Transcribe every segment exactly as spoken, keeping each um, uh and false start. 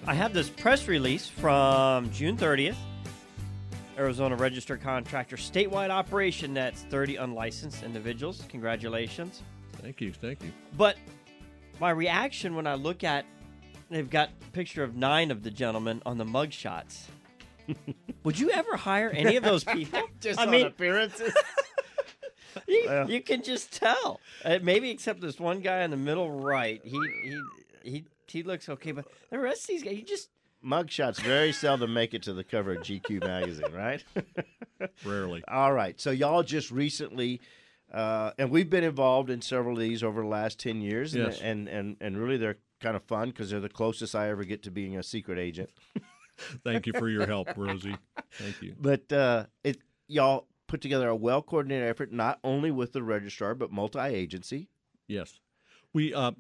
I have this press release from June thirtieth. Arizona Registered Contractor statewide operation that's thirty unlicensed individuals. Congratulations. Thank you. Thank you. But my reaction when I look at, they've got a picture of nine of the gentlemen on the mug shots. Would you ever hire any of those people? Just I on mean, appearances? you, Well. you can just tell. Uh, maybe except this one guy in the middle right. He he he he looks okay, but the rest of these guys, you just Mugshots very seldom make it to the cover of G Q magazine, right? Rarely. All right. So y'all just recently, uh, and we've been involved in several of these over the last ten years. Yes. And, and, and, and really they're kind of fun because they're the closest I ever get to being a secret agent. Thank you for your help, Rosie. Thank you. But uh, it y'all put together a well-coordinated effort, not only with the registrar, but multi-agency. Yes. We uh,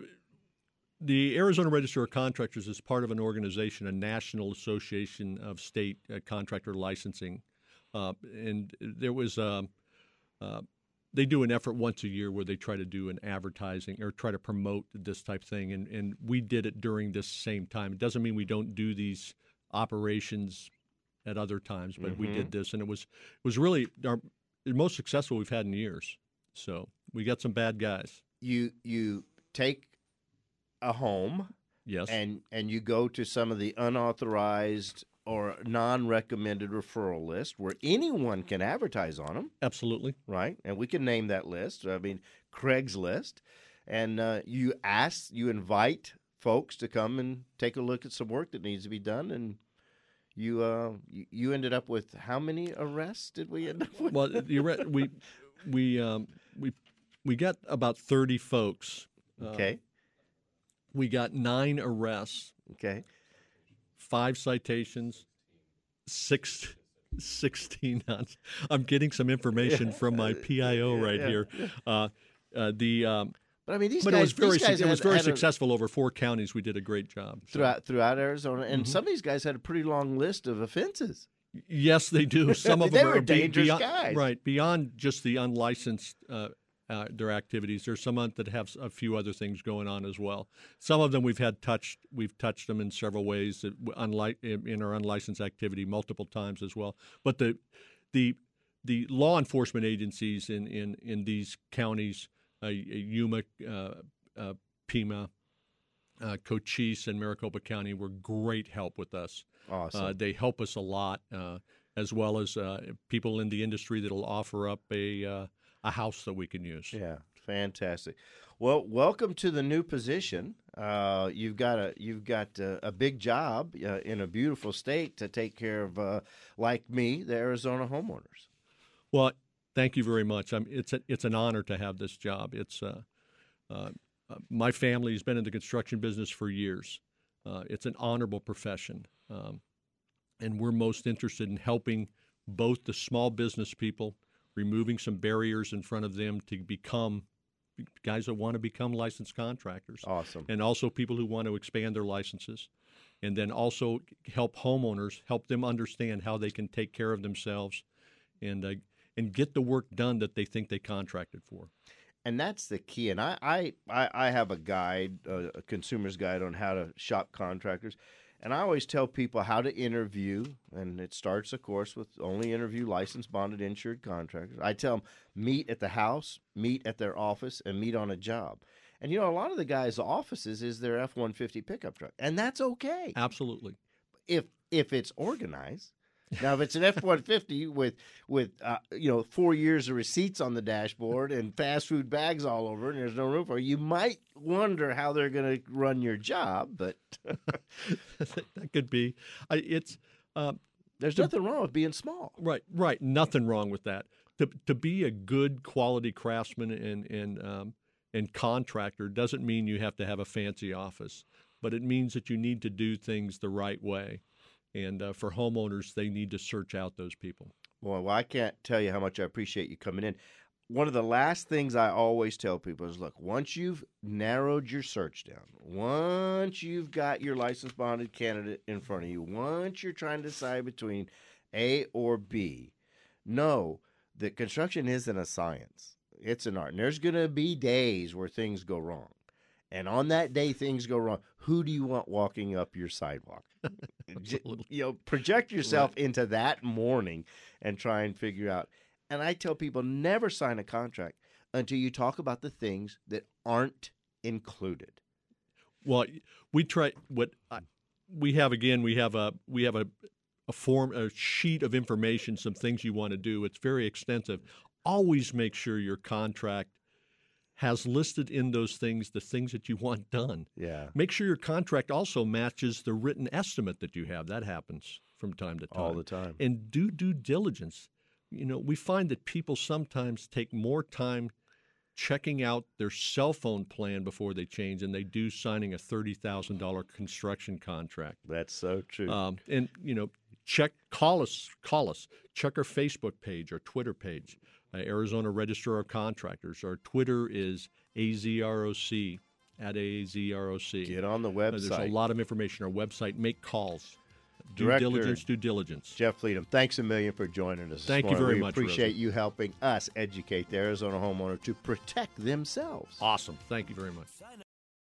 the Arizona Register of Contractors is part of an organization, a National Association of State uh, Contractor Licensing. Uh, and there was um, uh, they do an effort once a year where they try to do an advertising or try to promote this type of thing. And, and we did it during this same time. It doesn't mean we don't do these operations at other times, but Mm-hmm. we did this, and it was it was really our the most successful we've had in years. So we got some bad guys. You you take a home Yes. and and you go to some of the unauthorized or non-recommended referral list where anyone can advertise on them, Absolutely. right? And we can name that list. I mean, Craigslist. And uh, you ask, you invite folks to come and take a look at some work that needs to be done. And you uh, you, you ended up with how many arrests did we end up with? Well, the arre- we we um, we we got about thirty folks. Uh, Okay, We got nine arrests, okay. five citations, six, sixteen. On, I'm getting some information from my P I O right yeah. here. Uh, uh, the um, But I mean, these but guys, it was very these guys su- it was had- very had a- successful over four counties. We did a great job. So- throughout throughout Arizona, and Mm-hmm. some of these guys had a pretty long list of offenses. Yes, they do. Some of They them were are be- dangerous beyond, guys. right? Beyond just the unlicensed uh, uh, their activities, there's some that have a few other things going on as well. Some of them we've had touched. We've touched them in several ways, that, unlike in our unlicensed activity, multiple times as well. But the the the law enforcement agencies in in in these counties, uh, Yuma, uh, uh, Pima, uh, Cochise, and Maricopa County, were great help with us. Awesome. Uh, they help us a lot, uh, as well as uh, people in the industry that'll offer up a uh, a house that we can use. Yeah, fantastic. Well, welcome to the new position. Uh, you've got a you've got a, a big job uh, in a beautiful state to take care of, uh, like me, the Arizona homeowners. Well, thank you very much. I'm, it's a, it's an honor to have this job. It's uh, uh, uh, my family has been in the construction business for years. Uh, it's an honorable profession, um, and we're most interested in helping both the small business people, removing some barriers in front of them to become guys that want to become licensed contractors. Awesome. And also people who want to expand their licenses, and then also help homeowners, help them understand how they can take care of themselves and uh, and get the work done that they think they contracted for. And that's the key. And I, I, I I have a guide, uh, a consumer's guide on how to shop contractors. And I always tell people how to interview, and it starts, of course, with only interview licensed, bonded, insured contractors. I tell them, meet at the house, meet at their office, and meet on a job. And, you know, a lot of the guys' offices is their F one fifty pickup truck, and that's okay Absolutely. if if it's organized. Now, if it's an F one fifty with, with uh, you know, four years of receipts on the dashboard and fast food bags all over it and there's no room for it, you might wonder how they're going to run your job, but That could be. I, it's uh, there's nothing wrong with being small. right, right. Nothing wrong with that. To to be a good quality craftsman and and um, and contractor doesn't mean you have to have a fancy office, but it means that you need to do things the right way. And uh, for homeowners, they need to search out those people. Boy, well, I can't tell you how much I appreciate you coming in. One of the last things I always tell people is, look, once you've narrowed your search down, once you've got your licensed bonded candidate in front of you, once you're trying to decide between A or B, know that construction isn't a science. It's an art. And there's going to be days where things go wrong. and on that day things go wrong, who do you want walking up your sidewalk? You know, project yourself Right. into that morning and try and figure out. And I tell people, never sign a contract until you talk about the things that aren't included. Well, we try what I, we have again. We have a we have a, a form, a sheet of information, some things you want to do. It's very extensive. Always make sure your contract has listed in those things the things that you want done. Yeah. Make sure your contract also matches the written estimate that you have. That happens from time to time. All the time. And do due diligence. You know, we find that people sometimes take more time checking out their cell phone plan before they change than they do signing a thirty thousand dollars construction contract. That's so true. Um, and, you know, check, call us, call us, check our Facebook page, our Twitter page, uh, Arizona Register of Contractors. Our Twitter is A Z R O C, at A Z R O C. Get on the Uh, website. There's a lot of information on our website. Make calls. Due Director diligence, due diligence. Jeff Fleetum, thanks a million for joining us. this Thank you morning. very we much, appreciate Rosie. you helping us educate the Arizona homeowner to protect themselves. Awesome. Thank you very much.